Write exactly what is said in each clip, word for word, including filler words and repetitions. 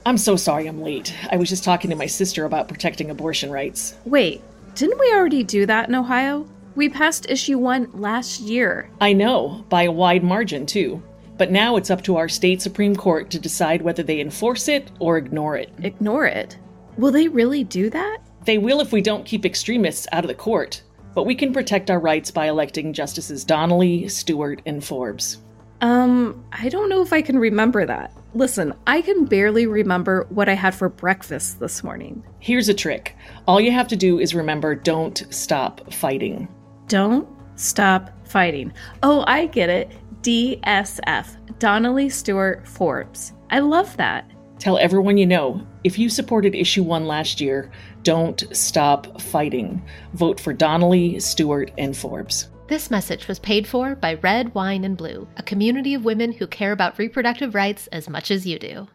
I'm so sorry I'm late. I was just talking to my sister about protecting abortion rights. Wait, didn't we already do that in Ohio? We passed issue one last year. I know, by a wide margin, too. But now it's up to our state Supreme Court to decide whether they enforce it or ignore it. Ignore it? Will they really do that? They will if we don't keep extremists out of the court. But we can protect our rights by electing Justices Donnelly, Stewart, and Forbes. Um, I don't know if I can remember that. Listen, I can barely remember what I had for breakfast this morning. Here's a trick. All you have to do is remember, don't stop fighting. Don't stop fighting. Oh, I get it. D S F. Donnelly, Stewart, Forbes. I love that. Tell everyone you know, if you supported issue one last year, don't stop fighting. Vote for Donnelly, Stewart, and Forbes. This message was paid for by Red, Wine, and Blue, a community of women who care about reproductive rights as much as you do.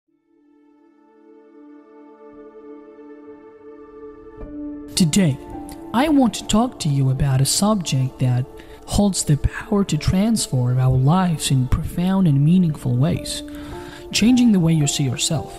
Today, I want to talk to you about a subject that holds the power to transform our lives in profound and meaningful ways, changing the way you see yourself.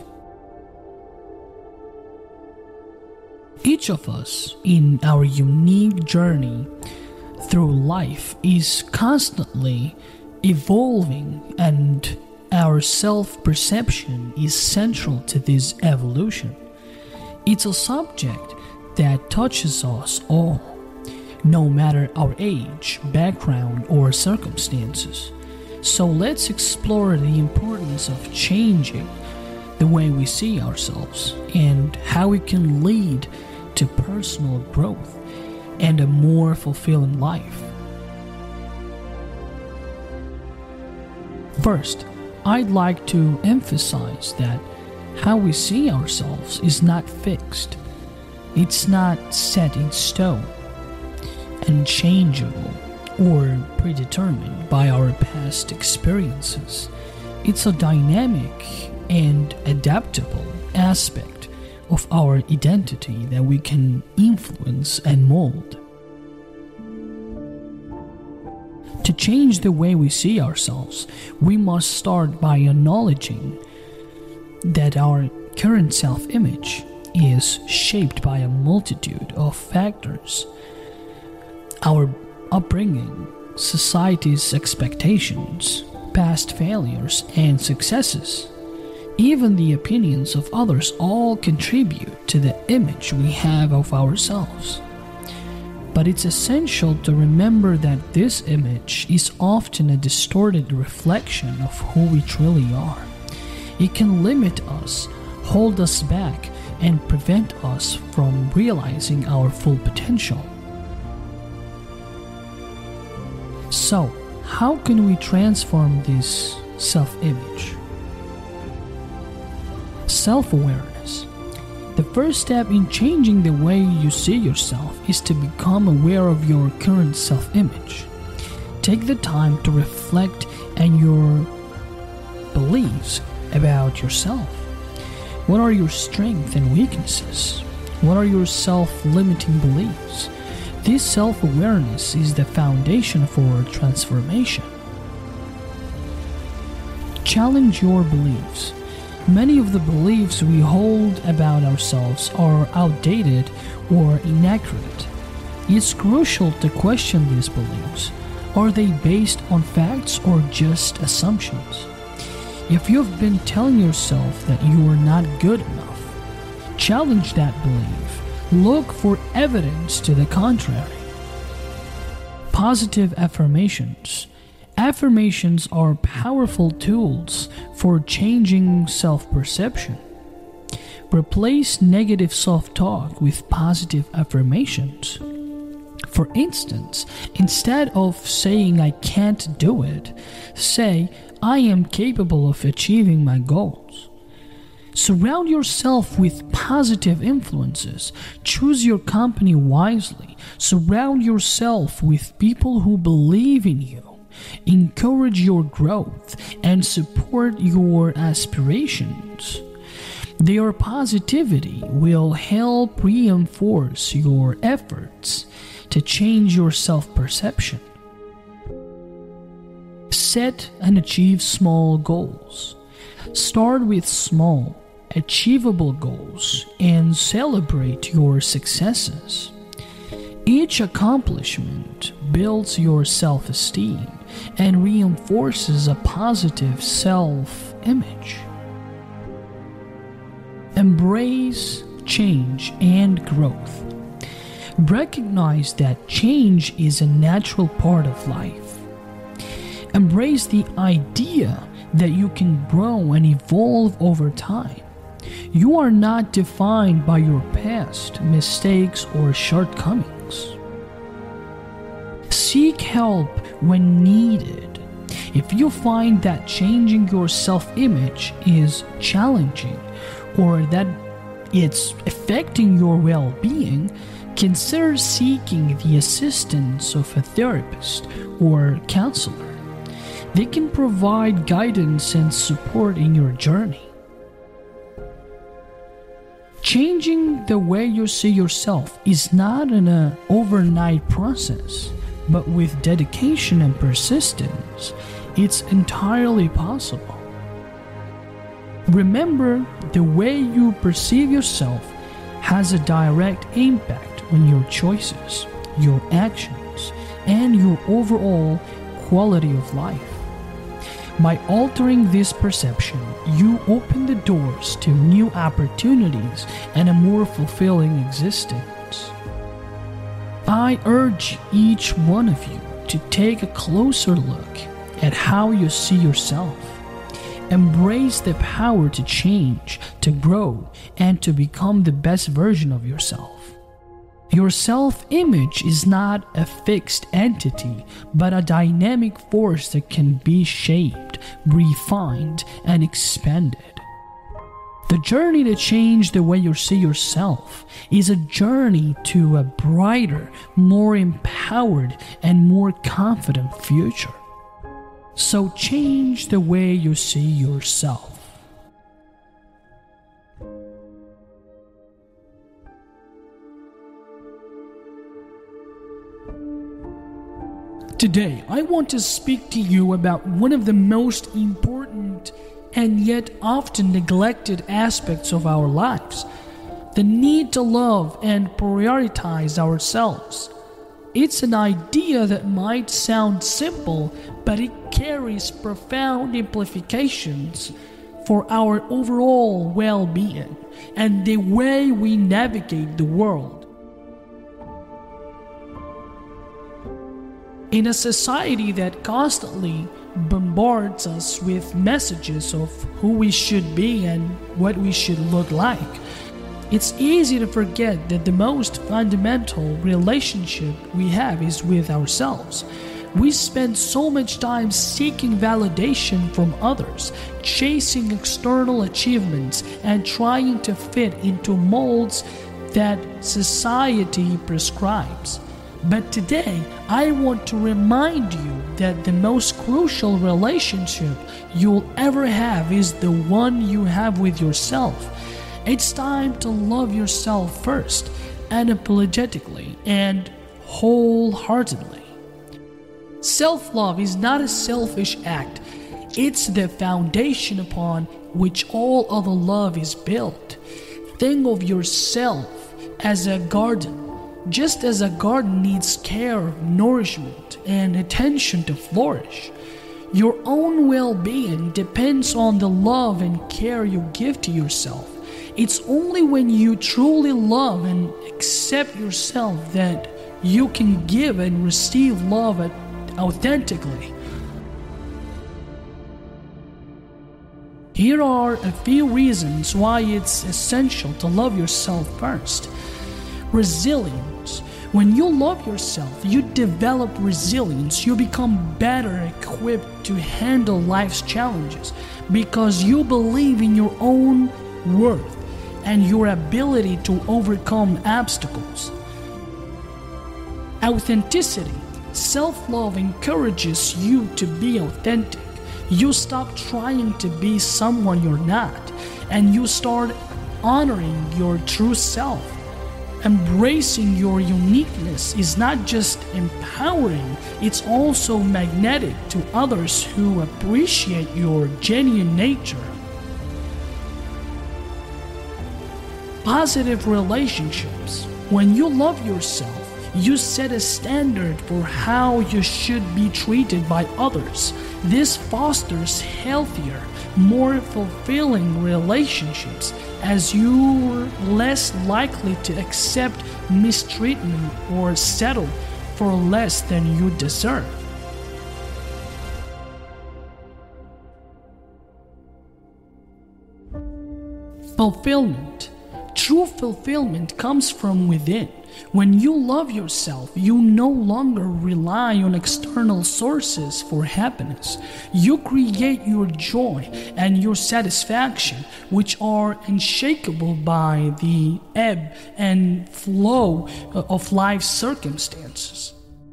Each of us, in our unique journey through life, is constantly evolving, and our self-perception is central to this evolution. It's a subject that touches us all, no matter our age, background, or circumstances. So let's explore the importance of changing the way we see ourselves and how it can lead to personal growth and a more fulfilling life. First, I'd like to emphasize that how we see ourselves is not fixed. It's not set in stone, unchangeable, or predetermined by our past experiences. It's a dynamic and adaptable aspect of our identity that we can influence and mold. To change the way we see ourselves, we must start by acknowledging that our current self-image is shaped by a multitude of factors. Our upbringing, society's expectations, past failures and successes, even the opinions of others all contribute to the image we have of ourselves. But it's essential to remember that this image is often a distorted reflection of who we truly are. It can limit us, hold us back, and prevent us from realizing our full potential. So, how can we transform this self-image? Self-awareness. The first step in changing the way you see yourself is to become aware of your current self-image. Take the time to reflect on your beliefs about yourself. What are your strengths and weaknesses? What are your self-limiting beliefs? This self-awareness is the foundation for transformation. Challenge your beliefs. Many of the beliefs we hold about ourselves are outdated or inaccurate. It's crucial to question these beliefs. Are they based on facts or just assumptions? If you've been telling yourself that you are not good enough, challenge that belief. Look for evidence to the contrary. Positive affirmations. Affirmations are powerful tools for changing self-perception. Replace negative self-talk with positive affirmations. For instance, instead of saying "I can't do it," say "I am capable of achieving my goals." Surround yourself with positive influences. Choose your company wisely. Surround yourself with people who believe in you, encourage your growth, and support your aspirations. Their positivity will help reinforce your efforts to change your self-perception. Set and achieve small goals. Start with small, achievable goals and celebrate your successes. Each accomplishment builds your self-esteem and reinforces a positive self-image. Embrace change and growth. Recognize that change is a natural part of life. Embrace the idea that you can grow and evolve over time. You are not defined by your past mistakes or shortcomings. Seek help when needed. If you find that changing your self-image is challenging or that it's affecting your well-being, consider seeking the assistance of a therapist or counselor. They can provide guidance and support in your journey. Changing the way you see yourself is not an uh, overnight process, but with dedication and persistence, it's entirely possible. Remember, the way you perceive yourself has a direct impact on your choices, your actions, and your overall quality of life. By altering this perception, you open the doors to new opportunities and a more fulfilling existence. I urge each one of you to take a closer look at how you see yourself. Embrace the power to change, to grow, and to become the best version of yourself. Your self-image is not a fixed entity, but a dynamic force that can be shaped, refined, and expanded. The journey to change the way you see yourself is a journey to a brighter, more empowered, and more confident future. So change the way you see yourself. Today, I want to speak to you about one of the most important and yet often neglected aspects of our lives: the need to love and prioritize ourselves. It's an idea that might sound simple, but it carries profound implications for our overall well-being and the way we navigate the world. In a society that constantly bombards us with messages of who we should be and what we should look like, it's easy to forget that the most fundamental relationship we have is with ourselves. We spend so much time seeking validation from others, chasing external achievements, and trying to fit into molds that society prescribes. But today, I want to remind you that the most crucial relationship you'll ever have is the one you have with yourself. It's time to love yourself first, unapologetically and wholeheartedly. Self-love is not a selfish act. It's the foundation upon which all other love is built. Think of yourself as a garden. Just as a garden needs care, nourishment, and attention to flourish, your own well-being depends on the love and care you give to yourself. It's only when you truly love and accept yourself that you can give and receive love authentically. Here are a few reasons why it's essential to love yourself first. Resilience. When you love yourself, you develop resilience. You become better equipped to handle life's challenges because you believe in your own worth and your ability to overcome obstacles. Authenticity. Self-love encourages you to be authentic. You stop trying to be someone you're not, and you start honoring your true self. Embracing your uniqueness is not just empowering, it's also magnetic to others who appreciate your genuine nature. Positive relationships. When you love yourself, you set a standard for how you should be treated by others. This fosters healthier, more fulfilling relationships, as you're less likely to accept mistreatment or settle for less than you deserve. Fulfillment. True fulfillment comes from within. When you love yourself, you no longer rely on external sources for happiness. You create your joy and your satisfaction, which are unshakable by the ebb and flow of life's circumstances.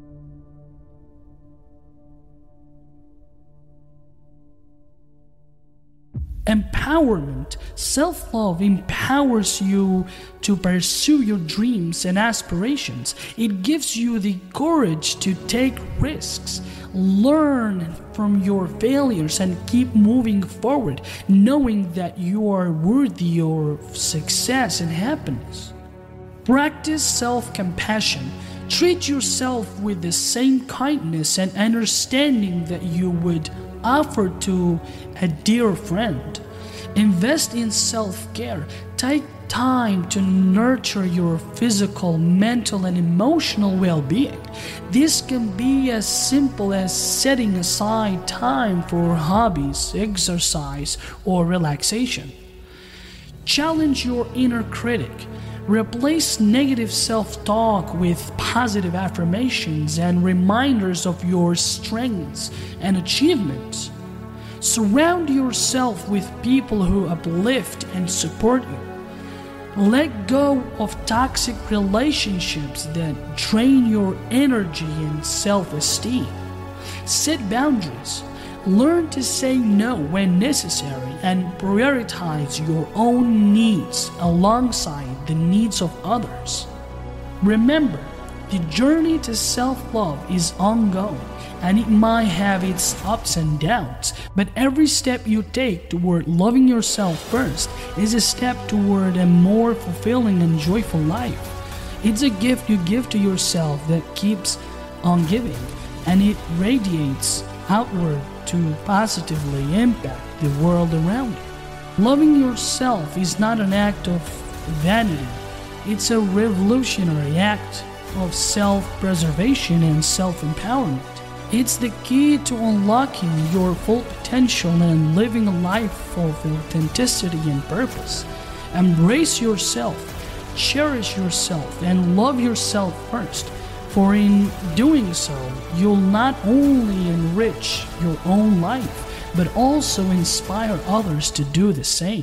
Empowerment. Self-love empowers you to pursue your dreams and aspirations. It gives you the courage to take risks, learn from your failures, and keep moving forward, knowing that you are worthy of success and happiness. Practice self-compassion. Treat yourself with the same kindness and understanding that you would offer to a dear friend. Invest in self-care. Take time to nurture your physical, mental, and emotional well-being. This can be as simple as setting aside time for hobbies, exercise, or relaxation. Challenge your inner critic. Replace negative self-talk with positive affirmations and reminders of your strengths and achievements. Surround yourself with people who uplift and support you. Let go of toxic relationships that drain your energy and self-esteem. Set boundaries. Learn to say no when necessary and prioritize your own needs alongside the needs of others. Remember, the journey to self-love is ongoing, and it might have its ups and downs, but every step you take toward loving yourself first is a step toward a more fulfilling and joyful life. It's a gift you give to yourself that keeps on giving, and it radiates outward to positively impact the world around you. Loving yourself is not an act of vanity. It's a revolutionary act of self-preservation and self-empowerment. It's the key to unlocking your full potential and living a life of authenticity and purpose. Embrace yourself, cherish yourself, and love yourself first. For in doing so, you'll not only enrich your own life, but also inspire others to do the same.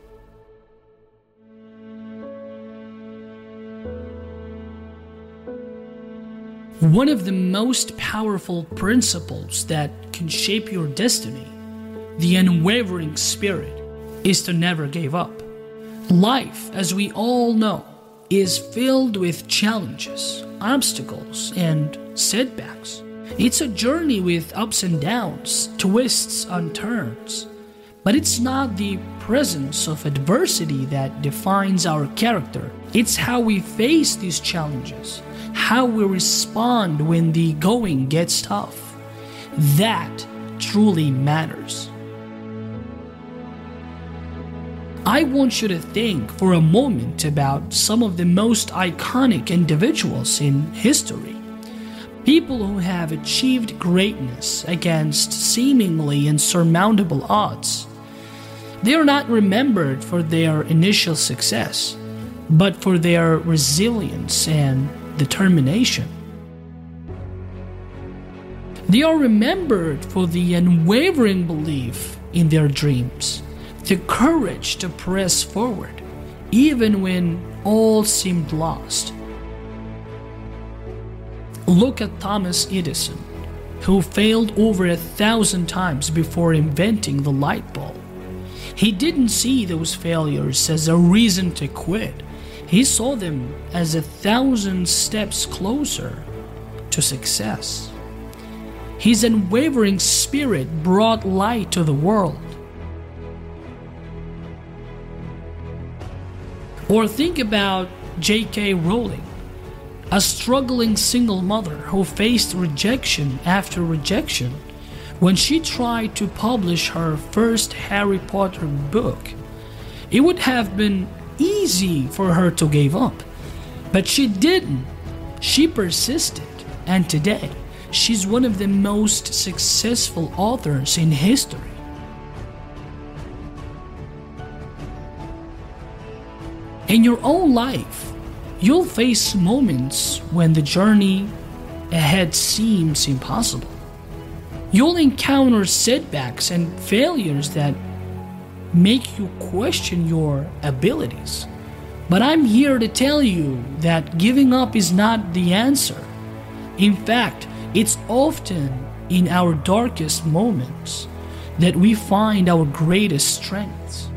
One of the most powerful principles that can shape your destiny, the unwavering spirit, is to never give up. Life, as we all know, is filled with challenges, obstacles, and setbacks. It's a journey with ups and downs, twists and turns. But it's not the presence of adversity that defines our character. It's how we face these challenges, how we respond when the going gets tough. That truly matters. I want you to think for a moment about some of the most iconic individuals in history. People who have achieved greatness against seemingly insurmountable odds. They are not remembered for their initial success, but for their resilience and determination. They are remembered for the unwavering belief in their dreams, the courage to press forward, even when all seemed lost. Look at Thomas Edison, who failed over a thousand times before inventing the light bulb. He didn't see those failures as a reason to quit. He saw them as a thousand steps closer to success. His unwavering spirit brought light to the world. Or think about J K Rowling, a struggling single mother who faced rejection after rejection when she tried to publish her first Harry Potter book. It would have been easy for her to give up, but she didn't. She persisted, and today she's one of the most successful authors in history. In your own life, you'll face moments when the journey ahead seems impossible. You'll encounter setbacks and failures that make you question your abilities. But I'm here to tell you that giving up is not the answer. In fact, it's often in our darkest moments that we find our greatest strengths.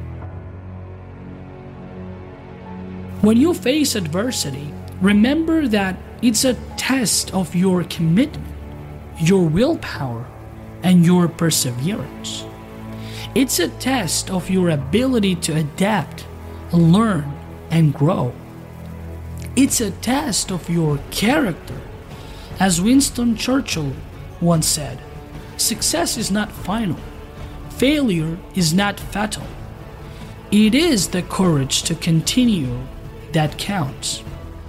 When you face adversity, remember that it's a test of your commitment, your willpower, and your perseverance. It's a test of your ability to adapt, learn, and grow. It's a test of your character. As Winston Churchill once said, success is not final. Failure is not fatal. It is the courage to continue that counts.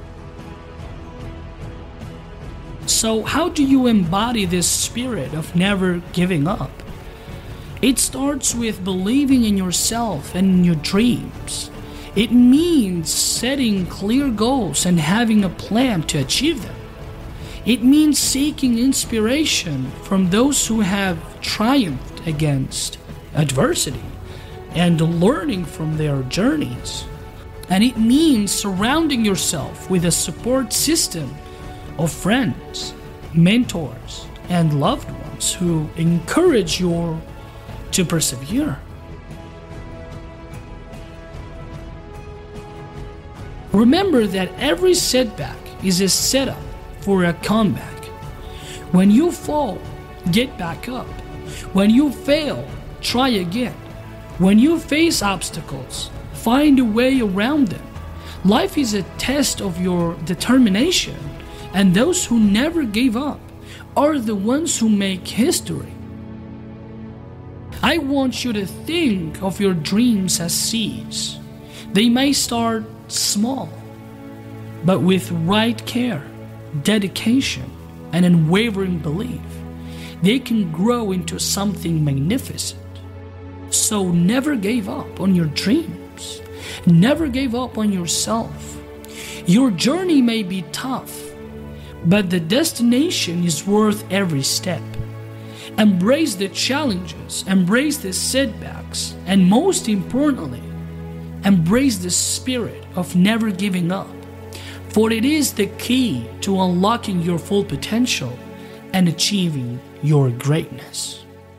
So how do you embody this spirit of never giving up? It starts with believing in yourself and in your dreams. It means setting clear goals and having a plan to achieve them. It means seeking inspiration from those who have triumphed against adversity and learning from their journeys. And it means surrounding yourself with a support system of friends, mentors, and loved ones who encourage you to persevere. Remember that every setback is a setup for a comeback. When you fall, get back up. When you fail, try again. When you face obstacles, find a way around them. Life is a test of your determination, and those who never gave up are the ones who make history. I want you to think of your dreams as seeds. They may start small, but with right care, dedication, and unwavering belief, they can grow into something magnificent. So never give up on your dreams. Never give up on yourself. Your journey may be tough, but the destination is worth every step. Embrace the challenges, embrace the setbacks, and most importantly, embrace the spirit of never giving up, for it is the key to unlocking your full potential and achieving your greatness.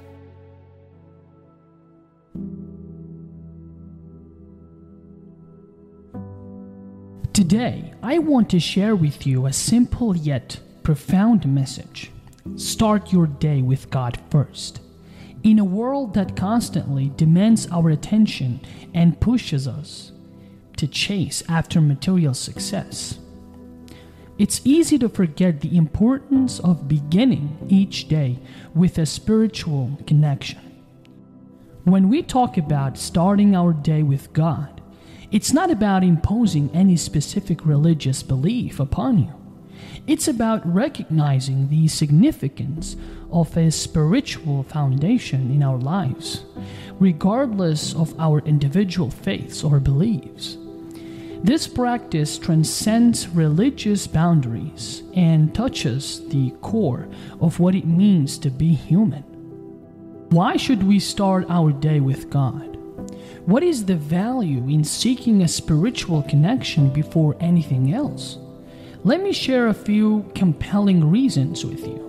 Today, I want to share with you a simple yet profound message. Start your day with God first. In a world that constantly demands our attention and pushes us to chase after material success, it's easy to forget the importance of beginning each day with a spiritual connection. When we talk about starting our day with God, it's not about imposing any specific religious belief upon you. It's about recognizing the significance of a spiritual foundation in our lives, regardless of our individual faiths or beliefs. This practice transcends religious boundaries and touches the core of what it means to be human. Why should we start our day with God? What is the value in seeking a spiritual connection before anything else? Let me share a few compelling reasons with you.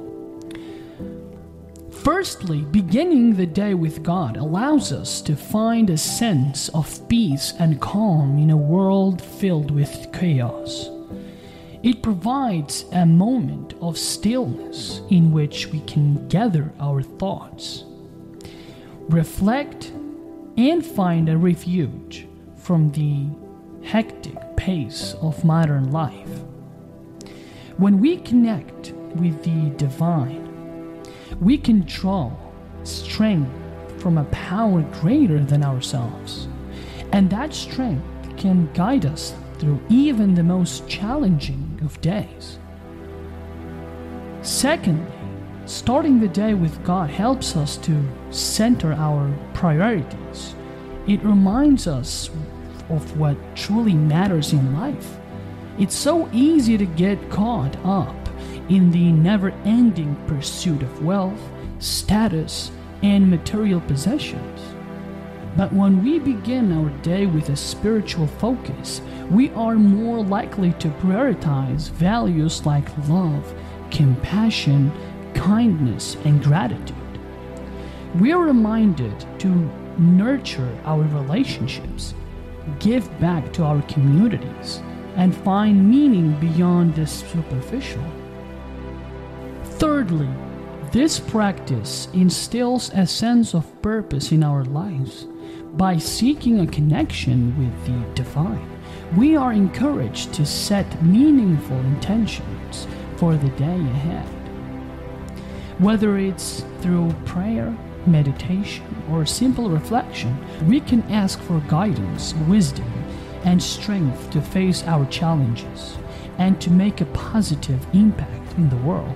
Firstly, beginning the day with God allows us to find a sense of peace and calm in a world filled with chaos. It provides a moment of stillness in which we can gather our thoughts, reflect, and find a refuge from the hectic pace of modern life. When we connect with the divine, we can draw strength from a power greater than ourselves, and that strength can guide us through even the most challenging of days. Secondly, starting the day with God helps us to center our priorities. It reminds us of what truly matters in life. It's so easy to get caught up in the never-ending pursuit of wealth, status, and material possessions. But when we begin our day with a spiritual focus, we are more likely to prioritize values like love, compassion, kindness, and gratitude. We are reminded to nurture our relationships, give back to our communities, and find meaning beyond the superficial. Thirdly, this practice instills a sense of purpose in our lives. By seeking a connection with the divine, we are encouraged to set meaningful intentions for the day ahead. Whether it's through prayer, meditation, or simple reflection, we can ask for guidance, wisdom, and strength to face our challenges and to make a positive impact in the world.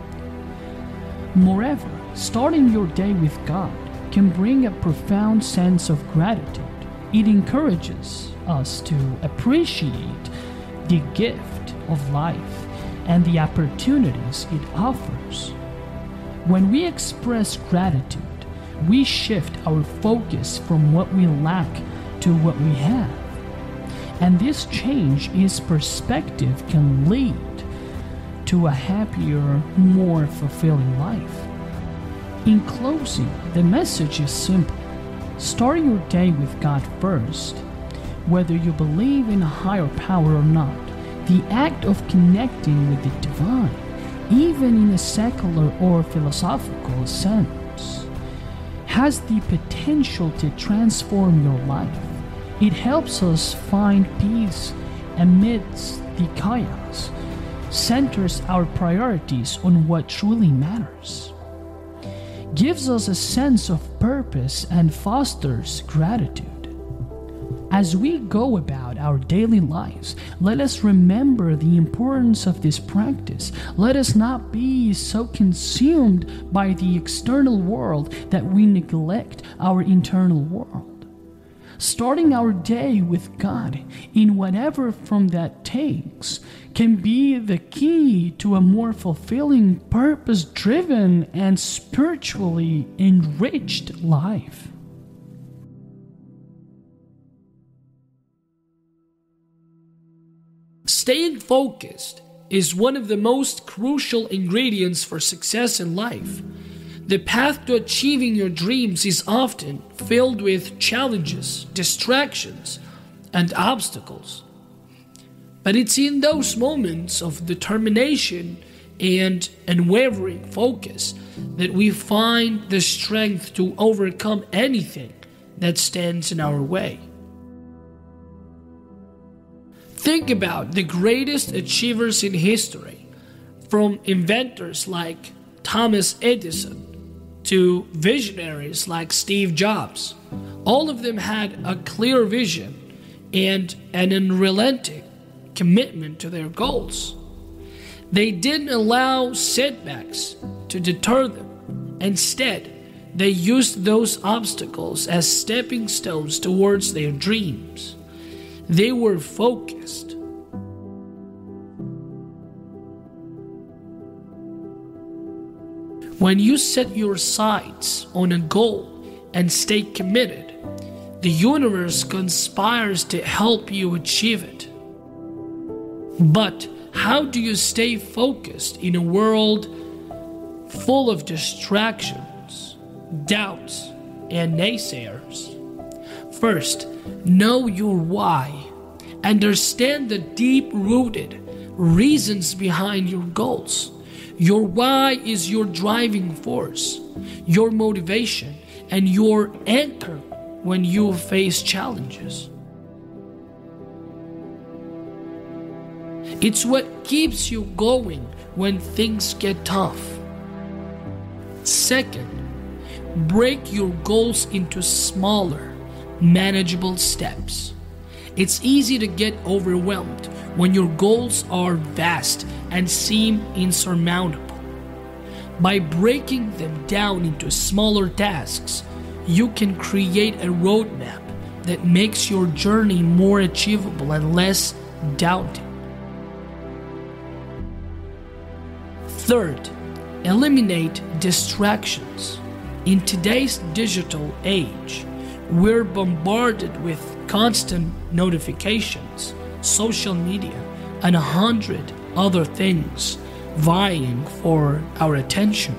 Moreover, starting your day with God can bring a profound sense of gratitude. It encourages us to appreciate the gift of life and the opportunities it offers. When we express gratitude, we shift our focus from what we lack to what we have. And this change in perspective can lead to a happier, more fulfilling life. In closing, the message is simple. Start your day with God first. Whether you believe in a higher power or not, the act of connecting with the divine, even in a secular or philosophical sense, has the potential to transform your life. It helps us find peace amidst the chaos, centers our priorities on what truly matters, gives us a sense of purpose, and fosters gratitude. As we go about our daily lives, let us remember the importance of this practice. Let us not be so consumed by the external world that we neglect our internal world. Starting our day with God, in whatever form that takes, can be the key to a more fulfilling, purpose-driven, and spiritually enriched life. Staying focused is one of the most crucial ingredients for success in life. The path to achieving your dreams is often filled with challenges, distractions, and obstacles. But it's in those moments of determination and unwavering focus that we find the strength to overcome anything that stands in our way. Think about the greatest achievers in history, from inventors like Thomas Edison to visionaries like Steve Jobs. All of them had a clear vision and an unrelenting commitment to their goals. They didn't allow setbacks to deter them. Instead, they used those obstacles as stepping stones towards their dreams. They were focused. When you set your sights on a goal and stay committed, the universe conspires to help you achieve it. But how do you stay focused in a world full of distractions, doubts, and naysayers? First, know your why. Understand the deep-rooted reasons behind your goals. Your why is your driving force, your motivation, and your anchor when you face challenges. It's what keeps you going when things get tough. Second, break your goals into smaller, manageable steps. It's easy to get overwhelmed when your goals are vast and seem insurmountable. By breaking them down into smaller tasks, you can create a roadmap that makes your journey more achievable and less daunting. Third, eliminate distractions. In today's digital age, we're bombarded with constant notifications, social media, and a hundred other things vying for our attention.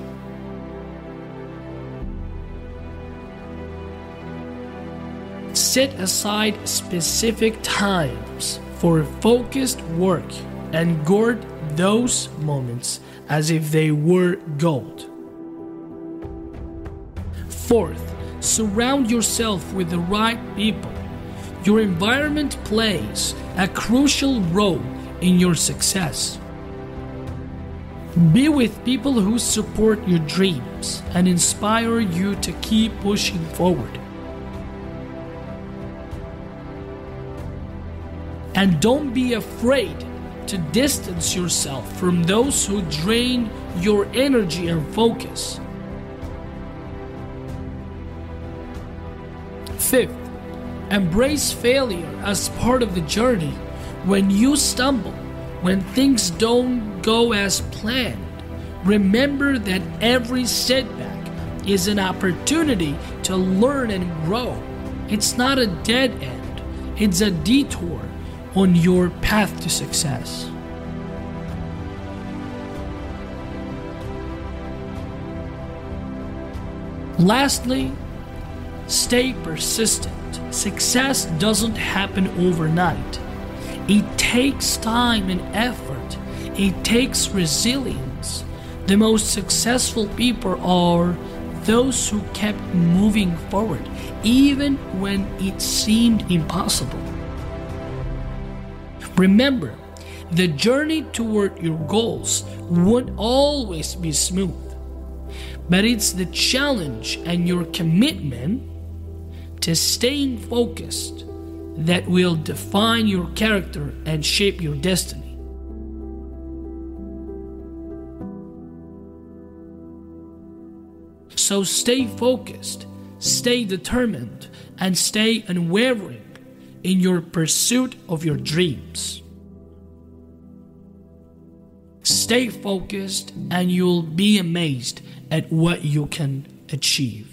Set aside specific times for focused work and guard those moments as if they were gold. Fourth, surround yourself with the right people. Your environment plays a crucial role in your success. Be with people who support your dreams and inspire you to keep pushing forward. And don't be afraid to distance yourself from those who drain your energy and focus. Fifth, embrace failure as part of the journey. When you stumble, when things don't go as planned, remember that every setback is an opportunity to learn and grow. It's not a dead end, it's a detour on your path to success. Lastly, stay persistent. Success doesn't happen overnight. It takes time and effort. It takes resilience. The most successful people are those who kept moving forward, even when it seemed impossible. Remember, the journey toward your goals won't always be smooth, but it's the challenge and your commitment to staying focused that will define your character and shape your destiny. So stay focused, stay determined, and stay unwavering in your pursuit of your dreams. Stay focused and you'll be amazed at what you can achieve.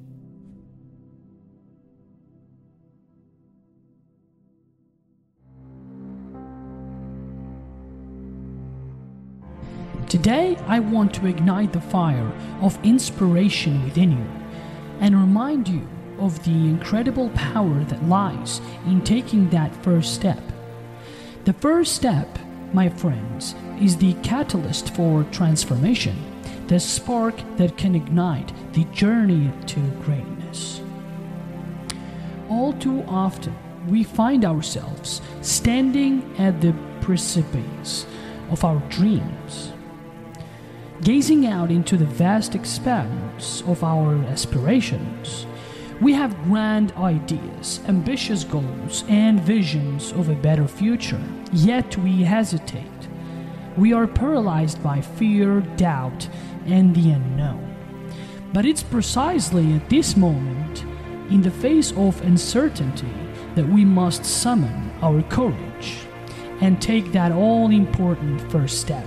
Today, I want to ignite the fire of inspiration within you and remind you of the incredible power that lies in taking that first step. The first step, my friends, is the catalyst for transformation, the spark that can ignite the journey to greatness. All too often, we find ourselves standing at the precipice of our dreams, gazing out into the vast expanse of our aspirations. We have grand ideas, ambitious goals, and visions of a better future, yet we hesitate. We are paralyzed by fear, doubt, and the unknown. But it's precisely at this moment, in the face of uncertainty, that we must summon our courage and take that all-important first step.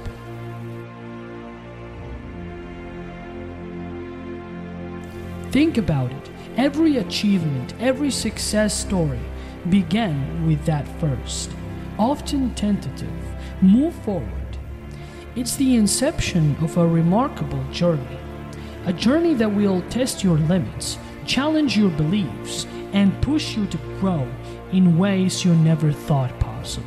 Think about it. Every achievement, every success story began with that first, often tentative, move forward. It's the inception of a remarkable journey, a journey that will test your limits, challenge your beliefs, and push you to grow in ways you never thought possible.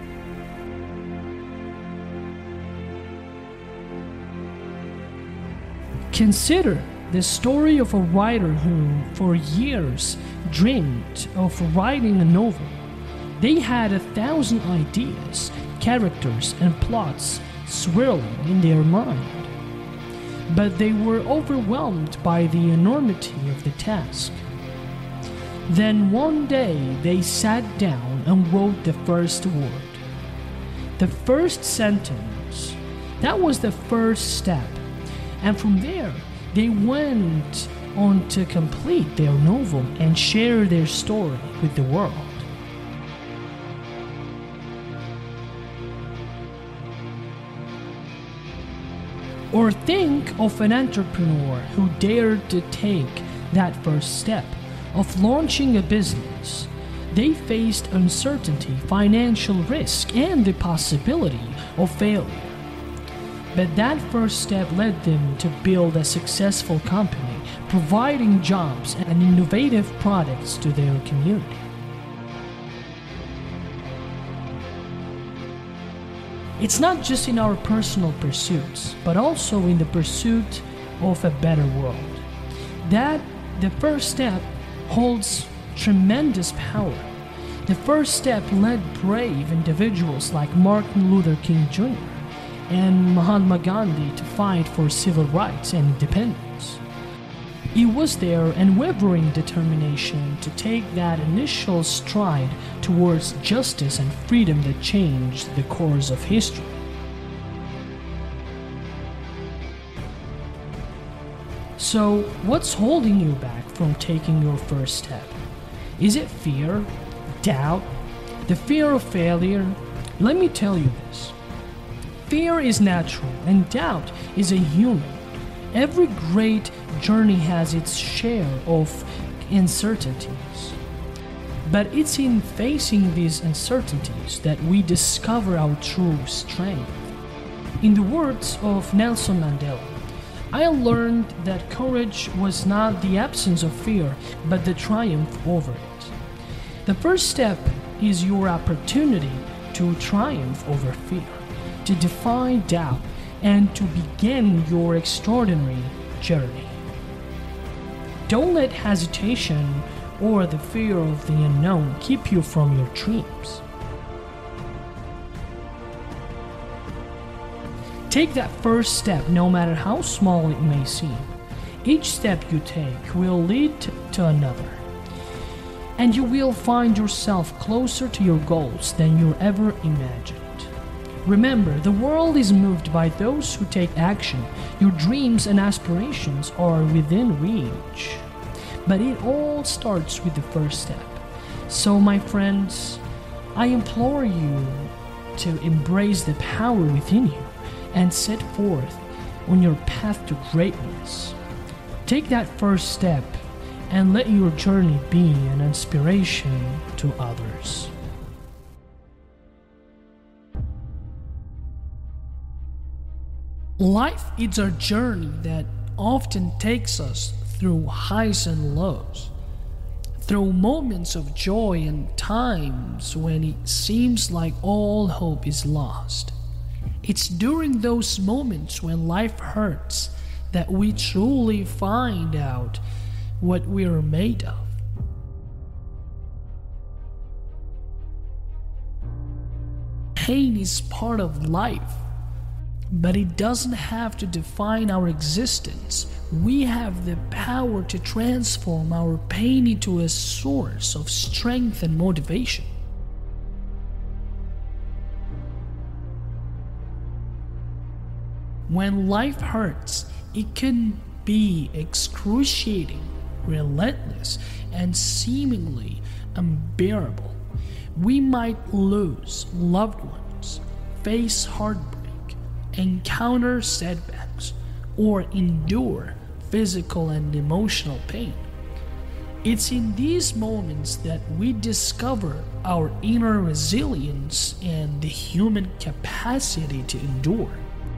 Consider the story of a writer who, for years, dreamed of writing a novel. They had a thousand ideas, characters, and plots swirling in their mind. But they were overwhelmed by the enormity of the task. Then one day they sat down and wrote the first word. The first sentence. That was the first step. And from there, they went on to complete their novel and share their story with the world. Or think of an entrepreneur who dared to take that first step of launching a business. They faced uncertainty, financial risk, and the possibility of failure. But that first step led them to build a successful company, providing jobs and innovative products to their community. It's not just in our personal pursuits, but also in the pursuit of a better world. That the first step holds tremendous power. The first step led brave individuals like Martin Luther King Junior and Mahatma Gandhi to fight for civil rights and independence. It was their unwavering determination to take that initial stride towards justice and freedom that changed the course of history. So, what's holding you back from taking your first step? Is it fear? Doubt? The fear of failure? Let me tell you this. Fear is natural and doubt is a human. Every great journey has its share of uncertainties. But it's in facing these uncertainties that we discover our true strength. In the words of Nelson Mandela, I learned that courage was not the absence of fear, but the triumph over it. The first step is your opportunity to triumph over fear, to defy doubt, and to begin your extraordinary journey. Don't let hesitation or the fear of the unknown keep you from your dreams. Take that first step, no matter how small it may seem. Each step you take will lead to another, and you will find yourself closer to your goals than you ever imagined. Remember, the world is moved by those who take action. Your dreams and aspirations are within reach. But it all starts with the first step. So, my friends, I implore you to embrace the power within you and set forth on your path to greatness. Take that first step and let your journey be an inspiration to others. Life is a journey that often takes us through highs and lows, through moments of joy and times when it seems like all hope is lost. It's during those moments when life hurts that we truly find out what we are made of. Pain is part of life, but it doesn't have to define our existence. We have the power to transform our pain into a source of strength and motivation. When life hurts, it can be excruciating, relentless, and seemingly unbearable. We might lose loved ones, face heartbreak, encounter setbacks, or endure physical and emotional pain. It's in these moments that we discover our inner resilience and the human capacity to endure.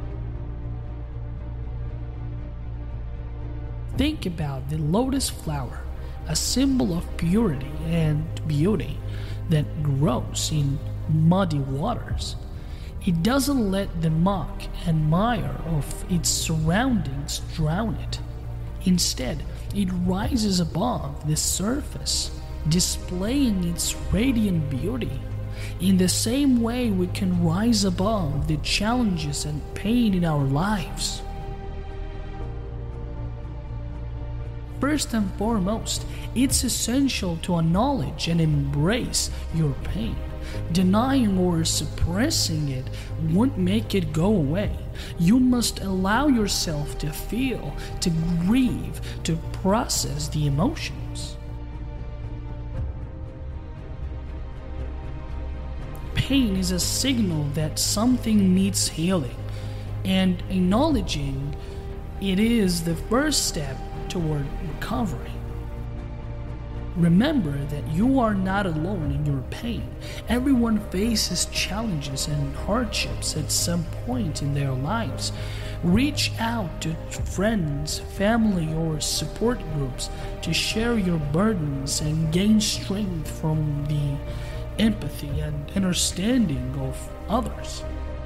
Think about the lotus flower, a symbol of purity and beauty that grows in muddy waters. It doesn't let the muck and mire of its surroundings drown it. Instead, it rises above the surface, displaying its radiant beauty In the same way, we can rise above the challenges and pain in our lives. First and foremost, it's essential to acknowledge and embrace your pain. Denying or suppressing it won't make it go away. You must allow yourself to feel, to grieve, to process the emotions. Pain is a signal that something needs healing, and acknowledging it is the first step toward recovery. Remember that you are not alone in your pain. Everyone faces challenges and hardships at some point in their lives. Reach out to friends, family, or support groups to share your burdens and gain strength from the empathy and understanding of others.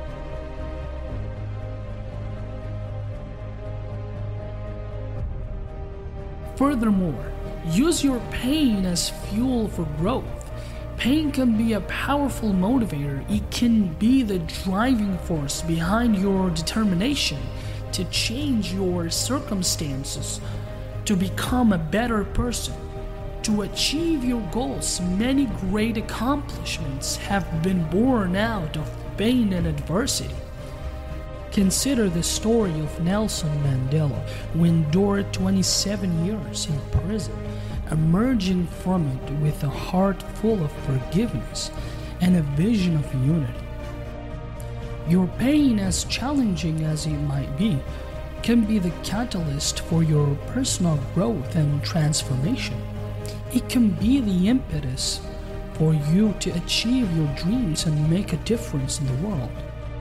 Furthermore, use your pain as fuel for growth. Pain can be a powerful motivator. It can be the driving force behind your determination to change your circumstances, to become a better person, to achieve your goals. Many great accomplishments have been born out of pain and adversity. Consider the story of Nelson Mandela, who endured twenty-seven years in prison, emerging from it with a heart full of forgiveness and a vision of unity. Your pain, as challenging as it might be, can be the catalyst for your personal growth and transformation. It can be the impetus for you to achieve your dreams and make a difference in the world.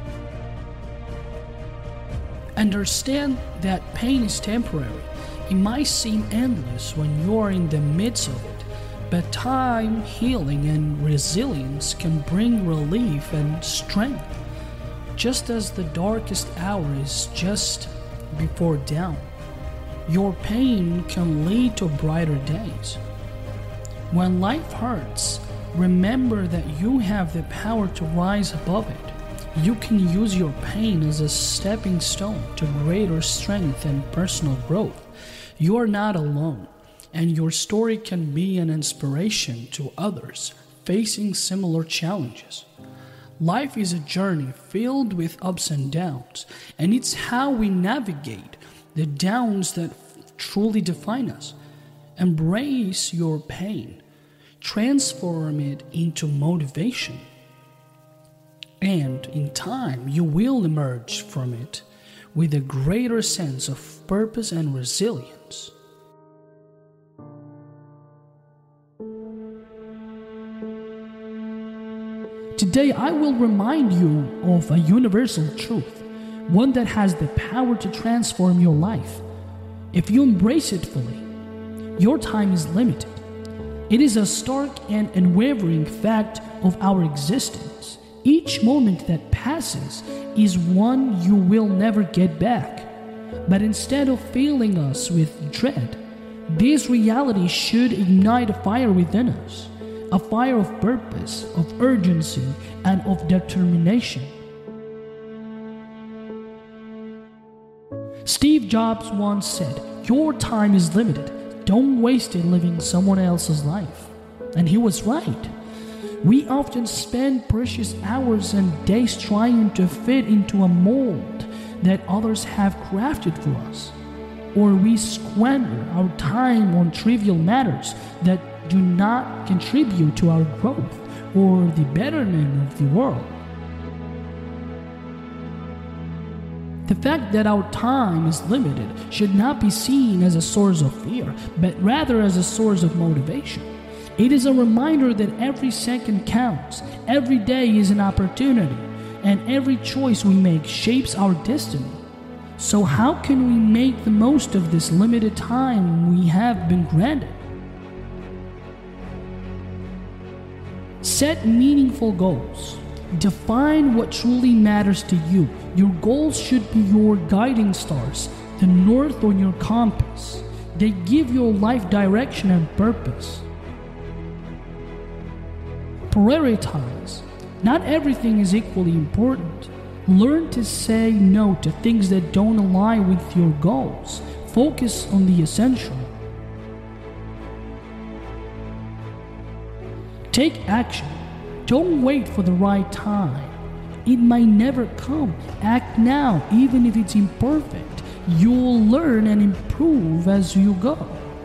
Understand that pain is temporary. It might seem endless when you are in the midst of it, but time, healing, and resilience can bring relief and strength, just as the darkest hour is just before dawn. Your pain can lead to brighter days. When life hurts, remember that you have the power to rise above it. You can use your pain as a stepping stone to greater strength and personal growth. You are not alone, and your story can be an inspiration to others facing similar challenges. Life is a journey filled with ups and downs, and it's how we navigate the downs that truly define us. Embrace your pain, transform it into motivation, and in time you will emerge from it with a greater sense of purpose and resilience. Today I will remind you of a universal truth, one that has the power to transform your life. If you embrace it fully, your time is limited. It is a stark and unwavering fact of our existence. Each moment that passes is one you will never get back. But instead of filling us with dread, this reality should ignite a fire within us, a fire of purpose, of urgency, and of determination. Steve Jobs once said, "Your time is limited. Don't waste it living someone else's life." And he was right. We often spend precious hours and days trying to fit into a mold that others have crafted for us. Or we squander our time on trivial matters that do not contribute to our growth or the betterment of the world. The fact that our time is limited should not be seen as a source of fear, but rather as a source of motivation. It is a reminder that every second counts, every day is an opportunity, and every choice we make shapes our destiny. So how can we make the most of this limited time we have been granted? Set meaningful goals. Define what truly matters to you. Your goals should be your guiding stars, the north on your compass. They give your life direction and purpose. Prioritize. Not everything is equally important. Learn to say no to things that don't align with your goals. Focus on the essential. Take action. Don't wait for the right time. It might never come. Act now, even if it's imperfect. You'll learn and improve as you go.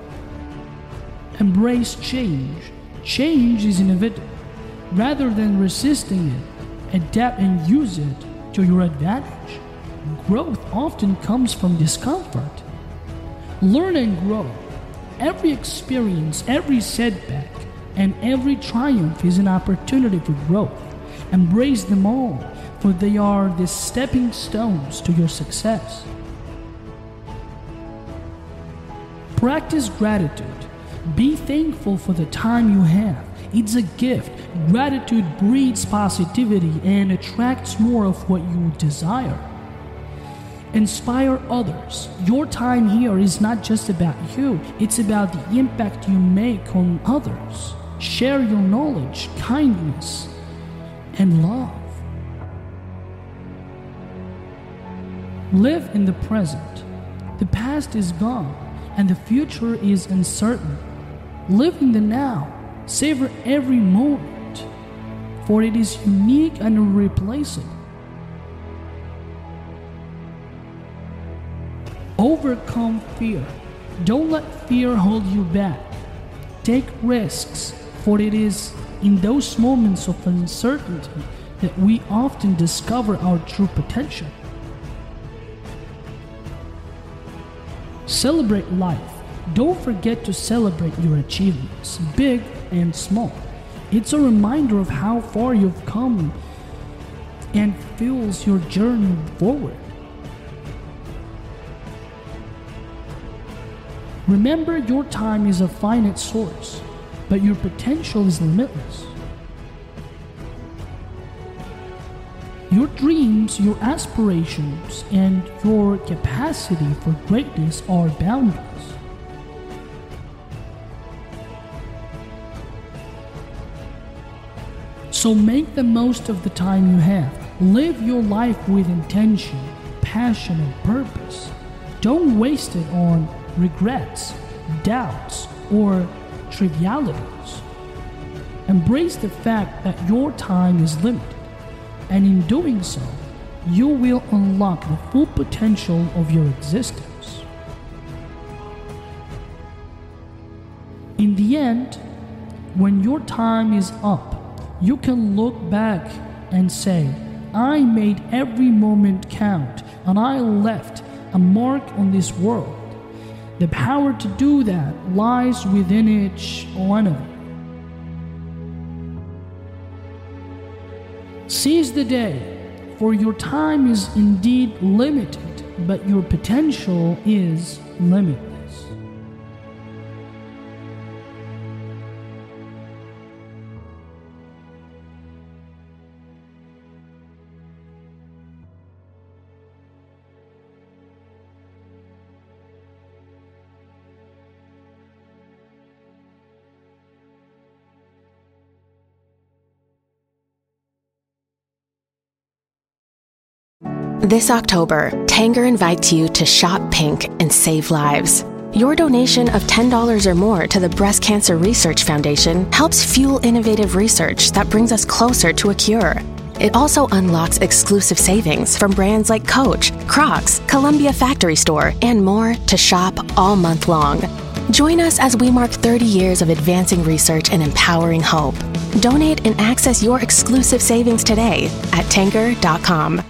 Embrace change. Change is inevitable. Rather than resisting it, adapt and use it to your advantage. Growth often comes from discomfort. Learn and grow. Every experience, every setback, and every triumph is an opportunity for growth. Embrace them all, for they are the stepping stones to your success. Practice gratitude. Be thankful for the time you have. It's a gift. Gratitude breeds positivity and attracts more of what you desire. Inspire others. Your time here is not just about you, it's about the impact you make on others. Share your knowledge, kindness, and love. Live in the present. The past is gone, and the future is uncertain. Live in the now. Savor every moment, for it is unique and irreplaceable. Overcome fear. Don't let fear hold you back. Take risks, for it is in those moments of uncertainty that we often discover our true potential. Celebrate life. Don't forget to celebrate your achievements, big and small. It's a reminder of how far you've come and fuels your journey forward. Remember, your time is a finite source, but your potential is limitless. Your dreams, your aspirations, and your capacity for greatness are boundless. So make the most of the time you have. Live your life with intention, passion, and purpose. Don't waste it on regrets, doubts, or trivialities. Embrace the fact that your time is limited, and in doing so, you will unlock the full potential of your existence. In the end, when your time is up, you can look back and say, I made every moment count, and I left a mark on this world. The power to do that lies within each one of you. Seize the day, for your time is indeed limited, but your potential is limitless. This October, Tanger invites you to shop pink and save lives. Your donation of ten dollars or more to the Breast Cancer Research Foundation helps fuel innovative research that brings us closer to a cure. It also unlocks exclusive savings from brands like Coach, Crocs, Columbia Factory Store, and more to shop all month long. Join us as we mark thirty years of advancing research and empowering hope. Donate and access your exclusive savings today at tanger dot com.